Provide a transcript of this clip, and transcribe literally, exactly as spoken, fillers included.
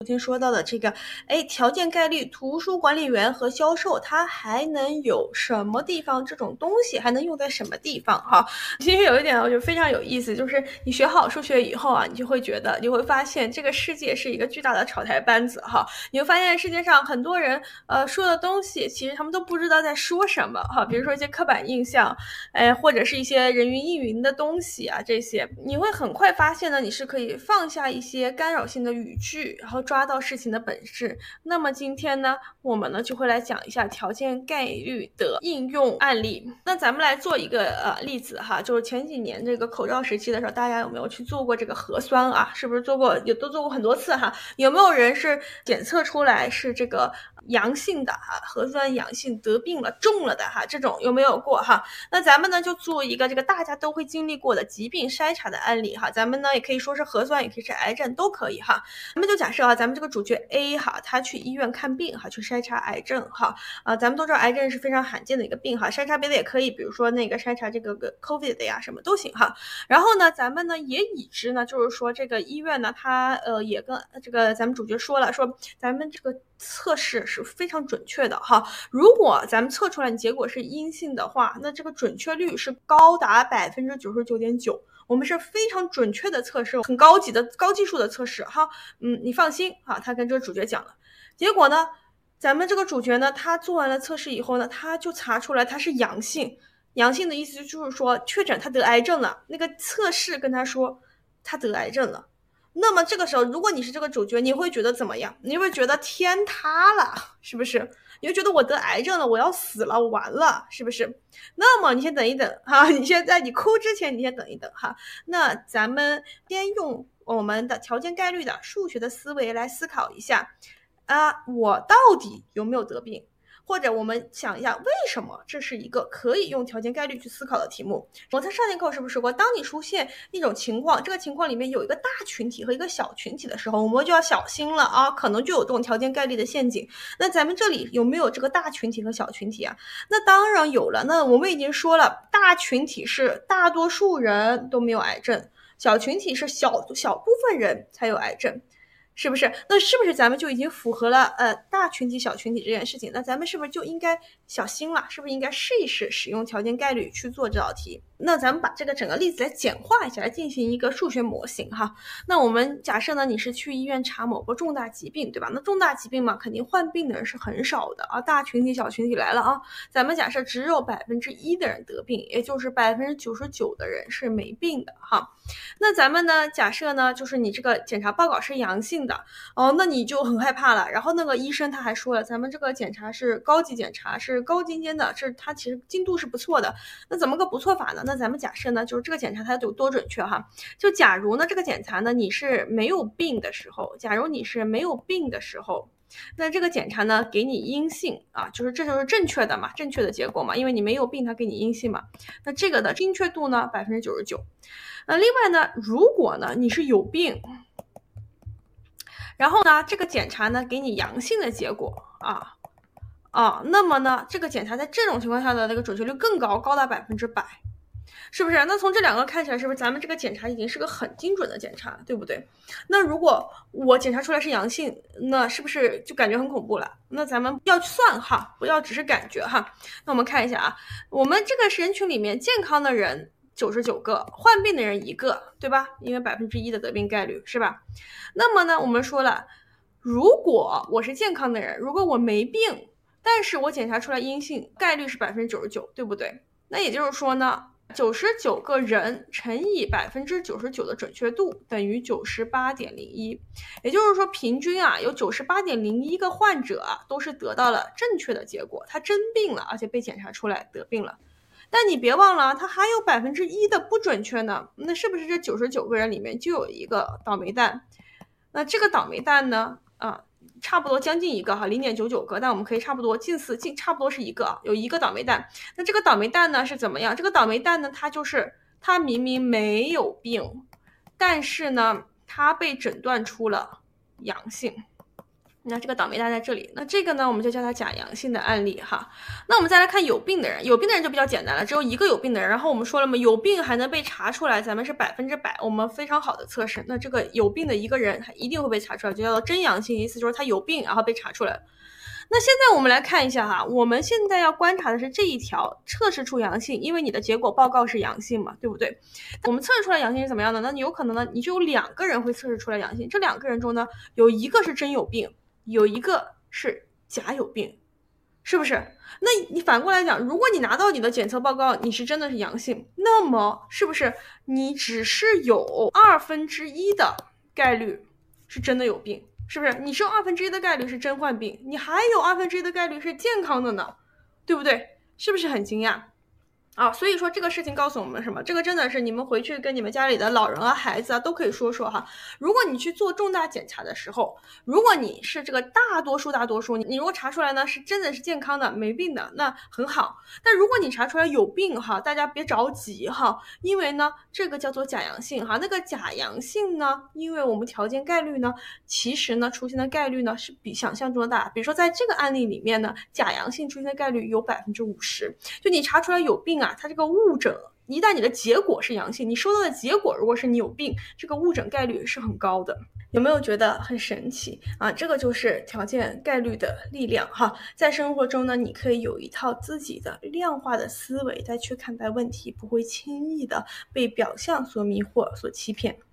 昨天说到的这个，哎，条件概率、图书管理员和销售，它还能有什么地方？这种东西还能用在什么地方？哈，其实有一点我觉得非常有意思，就是你学好数学以后啊，你就会觉得，你会发现这个世界是一个巨大的炒台班子哈。你会发现世界上很多人呃说的东西，其实他们都不知道在说什么哈。比如说一些刻板印象，哎，或者是一些人云亦云的东西啊，这些你会很快发现呢，你是可以放下一些干扰性的语句，然后抓到事情的本质。那么今天呢，我们呢就会来讲一下条件概率的应用案例。那咱们来做一个呃例子哈，就是前几年这个口罩时期的时候，大家有没有去做过这个核酸啊？是不是做过？也都做过很多次哈。有没有人是检测出来是这个阳性的哈，核酸阳性得病了中了的哈？这种有没有过哈？那咱们呢就做一个这个大家都会经历过的疾病筛查的案例哈。咱们呢也可以说是核酸，也可以是癌症，都可以哈。咱们就假设啊，咱们这个主角 A 哈，他去医院看病哈，去筛查癌症哈。啊，咱们都知道癌症是非常罕见的一个病哈，筛查别的也可以，比如说那个筛查这个 COVID 的呀，什么都行哈。然后呢，咱们呢也已知呢，就是说这个医院呢，他呃也跟这个咱们主角说了，说咱们这个测试是非常准确的哈。如果咱们测出来你结果是阴性的话，那这个准确率是高达百分之九十九点九。我们是非常准确的测试，很高级的高技术的测试哈。嗯，你放心啊，他跟这个主角讲了。结果呢，咱们这个主角呢，他做完了测试以后呢，他就查出来他是阳性。阳性的意思就是说确诊他得癌症了，那个测试跟他说他得癌症了。那么这个时候，如果你是这个主角，你会觉得怎么样？你会觉得天塌了，是不是？你会觉得我得癌症了，我要死了，完了，是不是？那么你先等一等哈，你先在你哭之前，你先等一等哈。那咱们先用我们的条件概率的数学的思维来思考一下啊，我到底有没有得病？或者我们想一下，为什么这是一个可以用条件概率去思考的题目？我在上节课是不是说过，当你出现一种情况，这个情况里面有一个大群体和一个小群体的时候，我们就要小心了啊，可能就有这种条件概率的陷阱。那咱们这里有没有这个大群体和小群体啊？那当然有了。那我们已经说了，大群体是大多数人都没有癌症，小群体是小小部分人才有癌症。是不是？那是不是咱们就已经符合了呃大群体小群体这件事情？那咱们是不是就应该小心了？是不是应该试一试使用条件概率去做这道题？那咱们把这个整个例子来简化一下，来进行一个数学模型哈。那我们假设呢，你是去医院查某个重大疾病，对吧？那重大疾病嘛，肯定患病的人是很少的啊，大群体小群体来了啊。咱们假设只有百分之一的人得病，也就是百分之九十九的人是没病的哈。那咱们呢，假设呢，就是你这个检查报告是阳性的哦，那你就很害怕了。然后那个医生他还说了，咱们这个检查是高级检查，是高精尖的，是它其实精度是不错的。那怎么个不错法呢？那咱们假设呢，就是这个检查它有多准确哈？就假如呢这个检查呢你是没有病的时候，假如你是没有病的时候。那这个检查呢给你阴性啊，就是这就是正确的嘛，正确的结果嘛，因为你没有病，它给你阴性嘛。那这个的精确度呢百分之九十九。那另外呢，如果呢你是有病，然后呢这个检查呢给你阳性的结果啊啊，那么呢这个检查在这种情况下的那个准确率更高，高达百分之百。是不是？那从这两个看起来，是不是咱们这个检查已经是个很精准的检查，对不对？那如果我检查出来是阳性，那是不是就感觉很恐怖了？那咱们要算哈，不要只是感觉哈。那我们看一下啊，我们这个人群里面健康的人九十九个，患病的人一个，对吧？因为百分之一的得病概率是吧？那么呢，我们说了，如果我是健康的人，如果我没病，但是我检查出来阴性，概率是百分之九十九，对不对？那也就是说呢，九十九个人乘以百分之九十九的准确度等于九十八点零一，也就是说平均啊有九十八点零一个患者啊都是得到了正确的结果，他真病了，而且被检查出来得病了。但你别忘了，他还有百分之一的不准确呢，那是不是这九十九个人里面就有一个倒霉蛋？那这个倒霉蛋呢啊？差不多将近一个哈，零点九九个，但我们可以差不多近似近差不多是一个，有一个倒霉蛋。那这个倒霉蛋呢是怎么样？这个倒霉蛋呢，它就是他明明没有病，但是呢，他被诊断出了阳性。 那这个倒霉蛋在这里，那这个呢，我们就叫它假阳性的案例哈。那我们再来看有病的人，有病的人就比较简单了，只有一个有病的人。然后我们说了嘛，有病还能被查出来，咱们是百分之百，我们非常好的测试。那这个有病的一个人，他一定会被查出来，就叫做真阳性，意思就是他有病，然后被查出来了。那现在我们来看一下哈，我们现在要观察的是这一条测试出阳性，因为你的结果报告是阳性嘛，对不对？我们测试出来阳性是怎么样的呢？你有可能呢，你就有两个人会测试出来阳性，这两个人中呢，有一个是真有病，有一个是假有病，是不是？那你反过来讲，如果你拿到你的检测报告，你是真的是阳性，那么是不是你只是有二分之一的概率是真的有病？是不是？你只有二分之一的概率是真患病，你还有二分之一的概率是健康的呢，对不对？是不是很惊讶？啊，所以说这个事情告诉我们什么？这个真的是你们回去跟你们家里的老人啊、孩子啊都可以说说哈。如果你去做重大检查的时候，如果你是这个大多数大多数，你如果查出来呢是真的是健康的、没病的，那很好。但如果你查出来有病哈，大家别着急哈，因为呢这个叫做假阳性哈。那个假阳性呢，因为我们条件概率呢，其实呢出现的概率呢是比想象中的大。比如说在这个案例里面呢，假阳性出现的概率有百分之五十，就你查出来有病啊，它这个误诊，一旦你的结果是阳性，你收到的结果如果是你有病，这个误诊概率是很高的。有没有觉得很神奇啊？这个就是条件概率的力量哈。在生活中呢，你可以有一套自己的量化的思维再去看待问题，不会轻易的被表象所迷惑、所欺骗。